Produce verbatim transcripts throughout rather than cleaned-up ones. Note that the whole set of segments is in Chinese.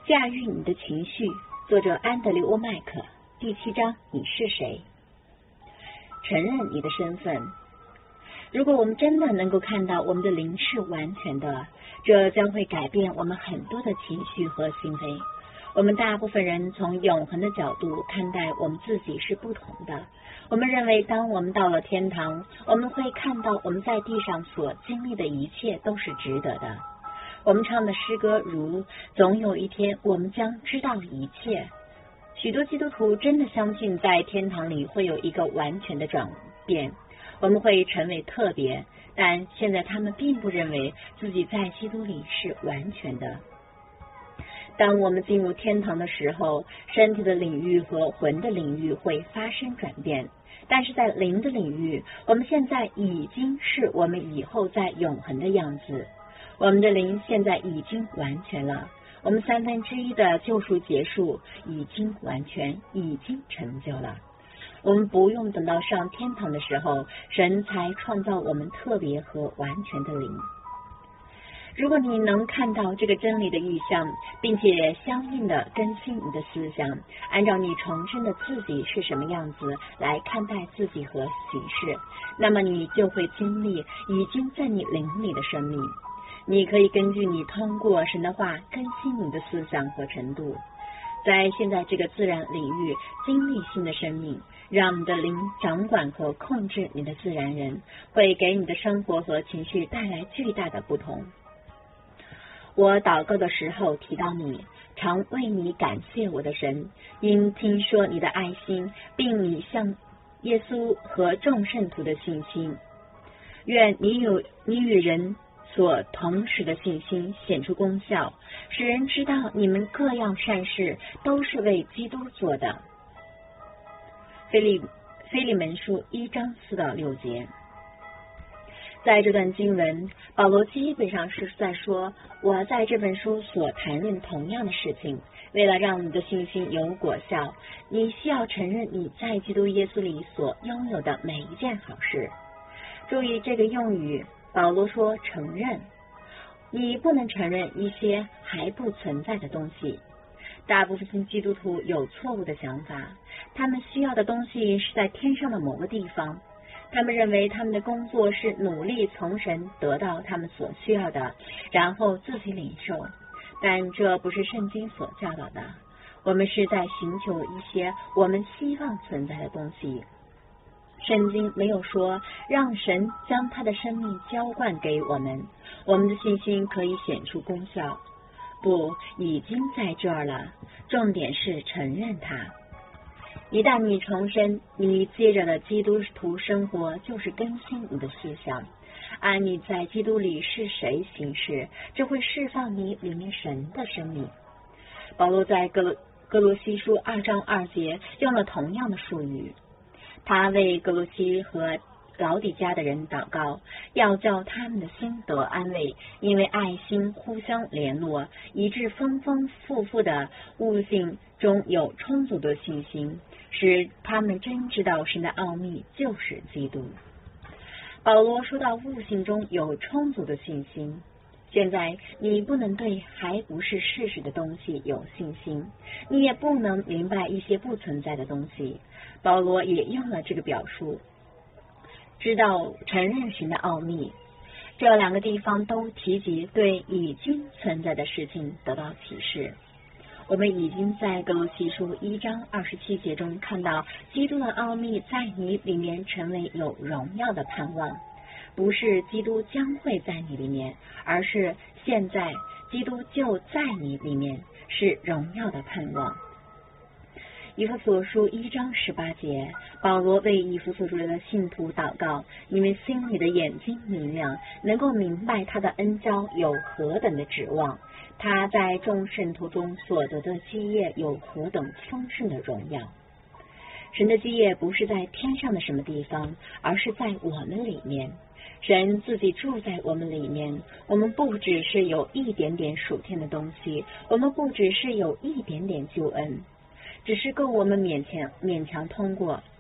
驾驭你的情绪，作者安德烈·沃麦克。第七章，你是谁？承认你的身份。如果我们真的能够看到我们的灵是完全的，这将会改变我们很多的情绪和行为。我们大部分人从永恒的角度看待我们自己是不同的。我们认为当我们到了天堂，我们会看到我们在地上所经历的一切都是值得的。我们唱的诗歌如总有一天我们将知道一切。许多基督徒真的相信在天堂里会有一个完全的转变，我们会成为特别，但现在他们并不认为自己在基督里是完全的。当我们进入天堂的时候，身体的领域和魂的领域会发生转变，但是在灵的领域，我们现在已经是我们以后在永恒的样子。我们的灵现在已经完全了，我们三分之一的救赎结束，已经完全，已经成就了。我们不用等到上天堂的时候，神才创造我们特别和完全的灵。如果你能看到这个真理的意象，并且相应的更新你的思想，按照你重生的自己是什么样子来看待自己和行事，那么你就会经历已经在你灵里的生命。你可以根据你通过神的话更新你的思想和程度，在现在这个自然领域经历新的生命，让你的灵掌管和控制你的自然人，会给你的生活和情绪带来巨大的不同。我祷告的时候提到你，常为你感谢我的神，因听说你的爱心，并你向耶稣和众圣徒的信心。愿你有你与人所同时的信心显出功效，使人知道你们各样善事都是为基督做的。腓利腓利门书一章四到六节。在这段经文，保罗基本上是在说，我在这本书所谈论同样的事情，为了让你的信心有果效，你需要承认你在基督耶稣里所拥有的每一件好事。注意这个用语，保罗说承认，你不能承认一些还不存在的东西。大部分基督徒有错误的想法，他们需要的东西是在天上的某个地方。他们认为他们的工作是努力从神得到他们所需要的，然后自己领受，但这不是圣经所教导的。我们是在寻求一些我们希望存在的东西。圣经没有说让神将他的生命浇灌给我们，我们的信心可以显出功效。不，已经在这儿了，重点是承认它。一旦你重生，你接着的基督徒生活就是更新你的思想，按你在基督里是谁行事，这会释放你里面神的生命。保罗在哥罗哥罗西书二章二节用了同样的术语，他为哥罗西和老底嘉的人祷告，要叫他们的心得安慰，因为爱心互相联络，以致丰丰富富的悟性中有充足的信心，使他们真知道神的奥秘就是基督。保罗说到悟性中有充足的信心，现在你不能对还不是事实的东西有信心，你也不能明白一些不存在的东西。保罗也用了这个表述，知道承认神的奥秘。这两个地方都提及对已经存在的事情得到启示。我们已经在哥罗西书一章二十七节中看到，基督的奥秘在你里面成为有荣耀的盼望，不是基督将会在你里面，而是现在基督就在你里面，是荣耀的盼望。以弗所书一章十八节，保罗为以弗所书的信徒祷告，你们心里的眼睛明亮，能够明白他的恩召有何等的指望，他在众圣徒中所得的基业有何等丰盛的荣耀。神的基业不是在天上的什么地方，而是在我们里面。神自己住在我们里面，我们不只是有一点点属天的东西，我们不只是有一点点救恩，只是够我们勉强勉强通过。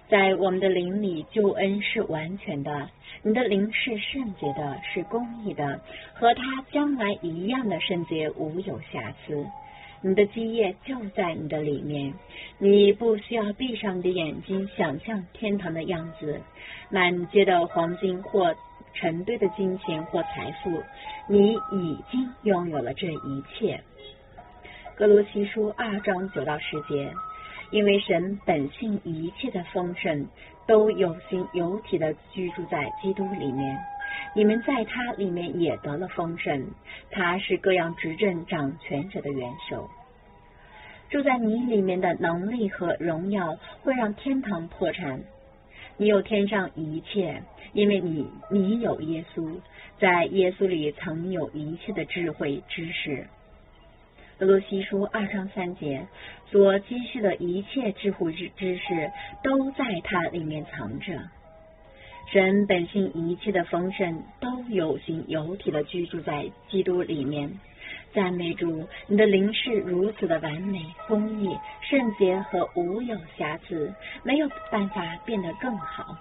在我们的灵里，救恩是完全的，你的灵是圣洁的，是公义的，和他将来一样的圣洁，无有瑕疵。你的基业就在你的里面，你不需要闭上你的眼睛想象天堂的样子，满街的黄金或成堆的金钱或财富，你已经拥有了这一切。哥罗西书二章九到十节，因为神本性一切的丰盛都有形有体的居住在基督里面，你们在他里面也得了丰盛，他是各样执政掌权者的元首。住在你里面的能力和荣耀会让天堂破产。你有天上一切，因为你你有耶稣，在耶稣里曾有一切的智慧知识。哥罗西书二章三节，所积蓄的一切智慧知识都在他里面藏着。神本性一切的丰盛都有形有体的居住在基督里面。赞美主，你的灵是如此的完美、公义、圣洁和无有瑕疵，没有办法变得更好。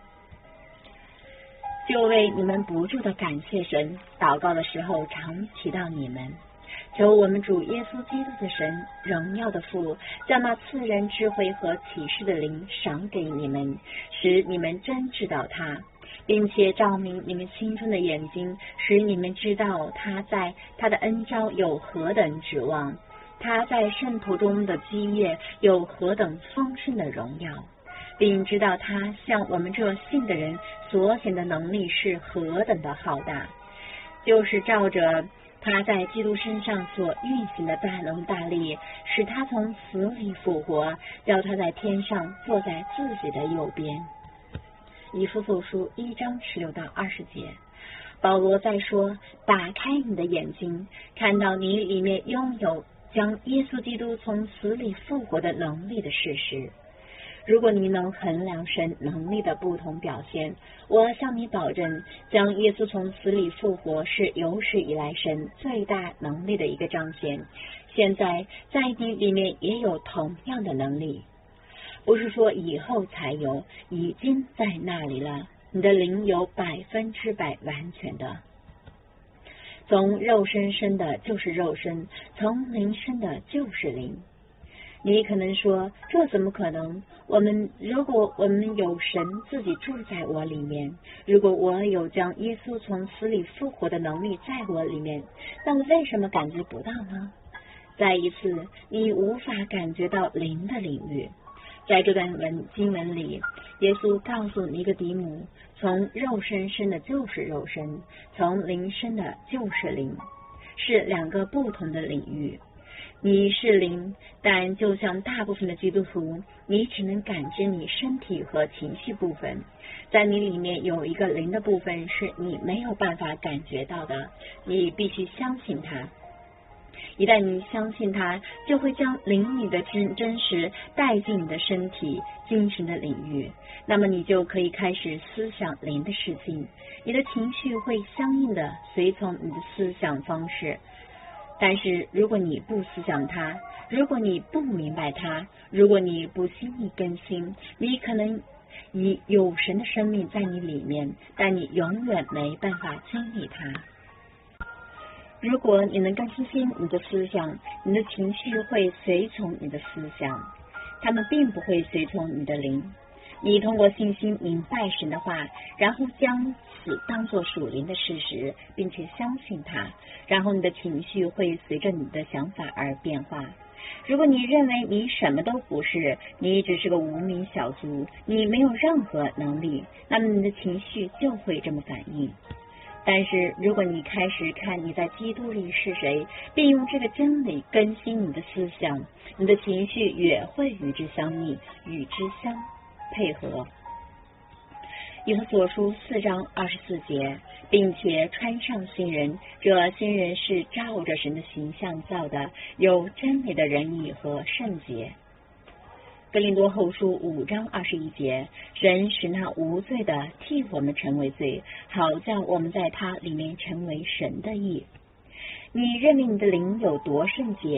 就为你们不住的感谢神，祷告的时候常提到你们，求我们主耶稣基督的神，荣耀的父，将那赐人智慧和启示的灵赏给你们，使你们真知道他，并且照明你们心中的眼睛，使你们知道他在他的恩召有何等指望，他在圣徒中的基业有何等丰盛的荣耀，并知道他向我们这信的人所显的能力是何等的浩大，就是照着他在基督身上所运行的大能大力，使他从死里复活，叫他在天上坐在自己的右边。以弗所书一章十六到二十节，保罗在说，打开你的眼睛，看到你里面拥有将耶稣基督从死里复活的能力的事实。如果你能衡量神能力的不同表现，我向你保证，将耶稣从死里复活是有史以来神最大能力的一个彰显。现在在你里面也有同样的能力，不是说以后才有，已经在那里了。你的灵有百分之百完全的。从肉身生的就是肉身，从灵生的就是灵。你可能说，这怎么可能？我们如果我们有神自己住在我里面，如果我有将耶稣从死里复活的能力在我里面，那么为什么感觉不到呢？再一次，你无法感觉到灵的领域。在这段文经文里，耶稣告诉尼哥底母，从肉身生的就是肉身，从灵生的就是灵，是两个不同的领域。你是灵，但就像大部分的基督徒，你只能感知你身体和情绪部分，在你里面有一个灵的部分是你没有办法感觉到的，你必须相信它。一旦你相信它，就会将灵里的真真实带进你的身体、精神的领域，那么你就可以开始思想灵的事情，你的情绪会相应的随从你的思想方式。但是如果你不思想它，如果你不明白它，如果你不心意更新，你可能以有神的生命在你里面，但你永远没办法经历它。如果你能更新你的思想，你的情绪会随从你的思想，他们并不会随从你的灵。你通过信心明白神的话，然后将此当作属灵的事实，并且相信它，然后你的情绪会随着你的想法而变化。如果你认为你什么都不是，你只是个无名小卒，你没有任何能力，那么你的情绪就会这么反应。但是如果你开始看你在基督里是谁，并用这个真理更新你的思想，你的情绪也会与之相应，与之相配合。以弗所书四章二十四节，并且穿上新人，这新人是照着神的形象造的，有真理的仁义和圣洁。哥林多后书五章二十一节，神使那无罪的替我们成为罪，好叫我们在他里面成为神的义。你认为你的灵有多圣洁？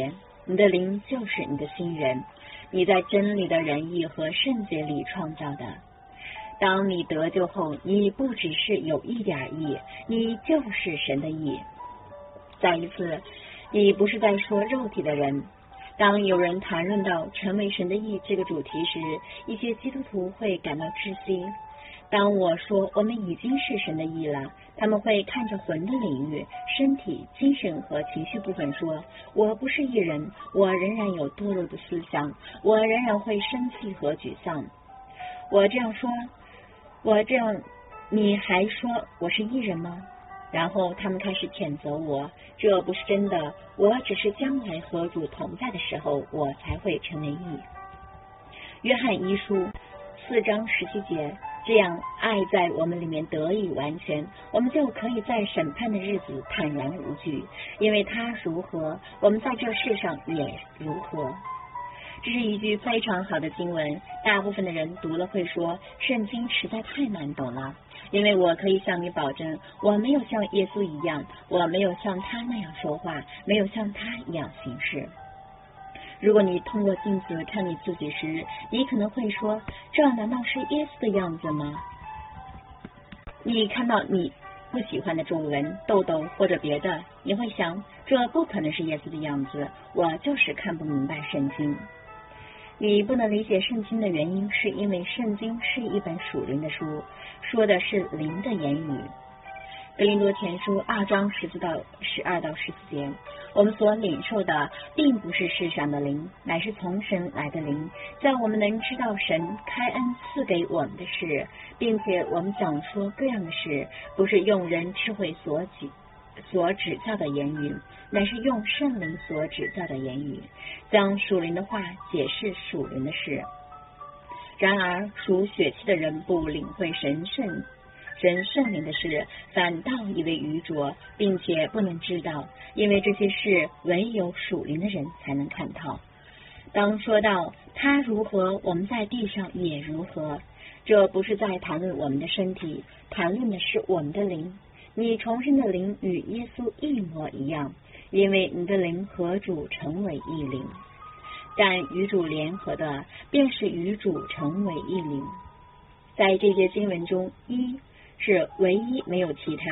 你的灵就是你的新人，你在真理的仁义和圣洁里创造的。当你得救后，你不只是有一点义，你就是神的义。再一次，你不是在说肉体的人。当有人谈论到成为神的义这个主题时，一些基督徒会感到窒息。当我说我们已经是神的义了，他们会看着魂的领域、身体、精神和情绪部分说，我不是义人，我仍然有堕落的思想，我仍然会生气和沮丧。我这样说，我这样，你还说我是义人吗？然后他们开始谴责我，这不是真的，我只是将来和主同在的时候，我才会成为义。约翰一书四章十七节，这样爱在我们里面得以完全，我们就可以在审判的日子坦然无惧，因为他如何，我们在这世上也如何。这是一句非常好的经文，大部分的人读了会说，圣经实在太难懂了。因为我可以向你保证，我没有像耶稣一样，我没有像他那样说话，没有像他一样行事。如果你通过镜子看你自己时，你可能会说，这难道是耶稣的样子吗？你看到你不喜欢的皱纹、痘痘或者别的，你会想，这不可能是耶稣的样子，我就是看不明白圣经。你不能理解圣经的原因，是因为圣经是一本属灵的书，说的是灵的言语。格林多前书二章十四到十二到十四节，我们所领受的并不是世上的灵，乃是从神来的灵，叫我们能知道神开恩赐给我们的事，并且我们讲说各样的事，不是用人智慧所指所指教的言语，乃是用圣灵所指教的言语，将属灵的话解释属灵的事。然而属血气的人不领会神圣神圣灵的事，反倒以为愚拙，并且不能知道，因为这些事唯有属灵的人才能看透。当说到他如何，我们在地上也如何，这不是在谈论我们的身体，谈论的是我们的灵。你重生的灵与耶稣一模一样，因为你的灵和主成为一灵。但与主联合的，便是与主成为一灵。在这些经文中，一是唯一，没有其他。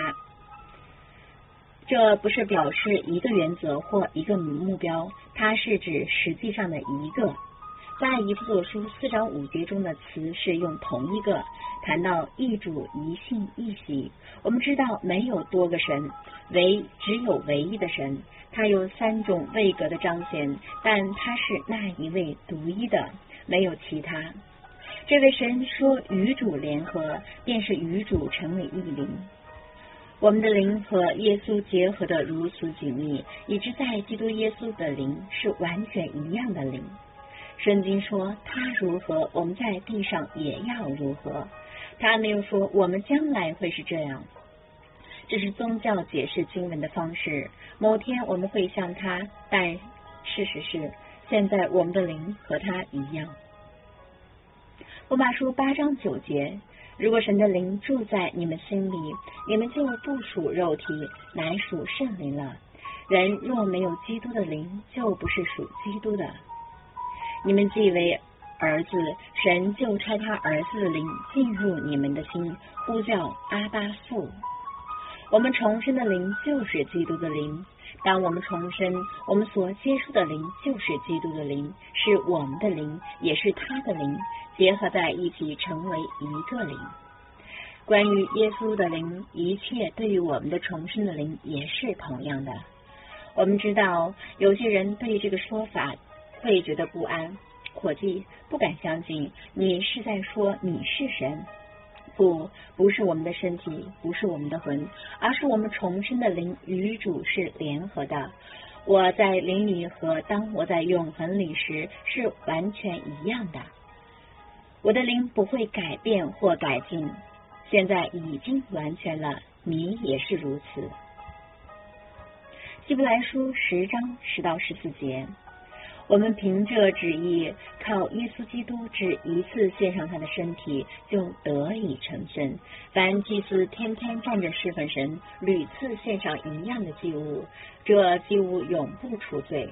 这不是表示一个原则或一个目标，它是指实际上的一个。在以弗所书四章五节中的词是用同一个，谈到一主一信一喜。我们知道没有多个神，唯只有唯一的神，他有三种位格的彰显，但他是那一位独一的，没有其他。这位神说与主联合，便是与主成为一灵。我们的灵和耶稣结合得如此紧密，以致在基督耶稣的灵是完全一样的灵。圣经说他如何，我们在地上也要如何。他没有说我们将来会是这样，这是宗教解释经文的方式。某天我们会像他，但事实是现在我们的灵和他一样。罗马书八章九节，如果神的灵住在你们心里，你们就不属肉体，乃属圣灵了。人若没有基督的灵，就不是属基督的。你们既为儿子，神就差他儿子的灵进入你们的心，呼叫阿爸父。我们重生的灵就是基督的灵。当我们重生，我们所接触的灵就是基督的灵，是我们的灵，也是他的灵，结合在一起成为一个灵。关于耶稣的灵，一切对于我们的重生的灵也是同样的。我们知道有些人对这个说法会觉得不安，伙计，不敢相信你是在说你是神。不，不是我们的身体，不是我们的魂，而是我们重生的灵与主是联合的。我在灵里和当我在永恒里时是完全一样的。我的灵不会改变或改进，现在已经完全了，你也是如此。希伯来书十章十到十四节，我们凭着旨意，靠耶稣基督只一次献上他的身体，就得以成圣。凡祭司天天站着侍奉神，屡次献上一样的祭物，这祭物永不除罪。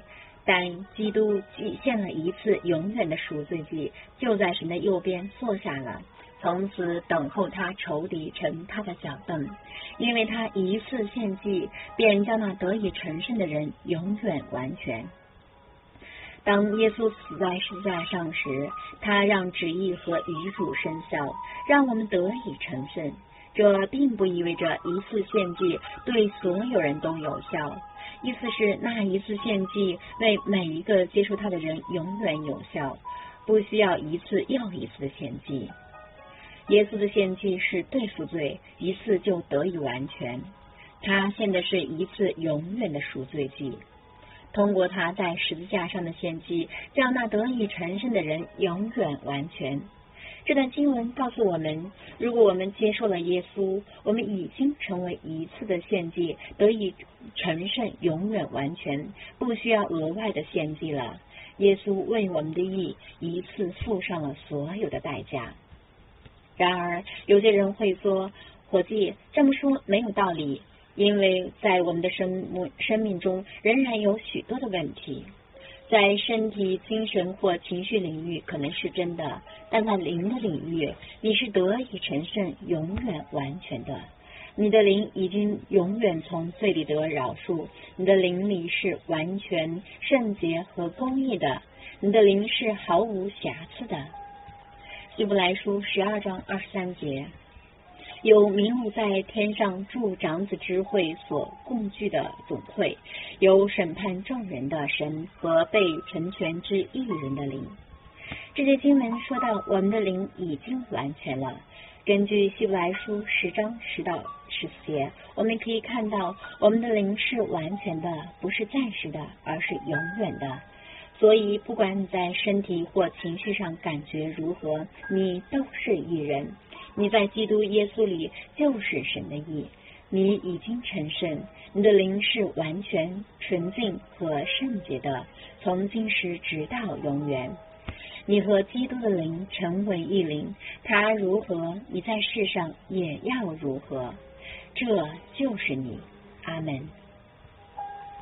但基督祭献了一次永远的赎罪祭，就在神的右边坐下了，从此等候他仇敌成他的脚凳，因为他一次献祭，便叫那得以成圣的人永远完全。当耶稣死在十字架上时，他让旨意和遗嘱生效，让我们得以成圣。这并不意味着一次献祭对所有人都有效，意思是那一次献祭为每一个接受他的人永远有效，不需要一次又一次的献祭。耶稣的献祭是对付罪，一次就得以完全。他献的是一次永远的赎罪祭，通过他在十字架上的献祭，叫那得以成圣的人永远完全。这段经文告诉我们，如果我们接受了耶稣，我们已经成为一次的献祭，得以成圣永远完全，不需要额外的献祭了。耶稣为我们的义一次付上了所有的代价。然而有些人会说，伙计，这么说没有道理，因为在我们的生生命中仍然有许多的问题。在身体、精神或情绪领域可能是真的，但在灵的领域，你是得以成圣永远完全的。你的灵已经永远从罪里得饶恕，你的灵里是完全圣洁和公义的，你的灵是毫无瑕疵的。希伯来书十二章二十三节，有名目在天上诸长子之会所共聚的总会，有审判众人的神和被成全之一人的灵。这些经文说到我们的灵已经完全了。根据希伯来书十章十到十四节，我们可以看到我们的灵是完全的，不是暂时的，而是永远的。所以不管你在身体或情绪上感觉如何，你都是义人，你在基督耶稣里就是神的义，你已经成圣，你的灵是完全纯净和圣洁的，从今时直到永远。你和基督的灵成为一灵，他如何，你在世上也要如何，这就是你。阿们。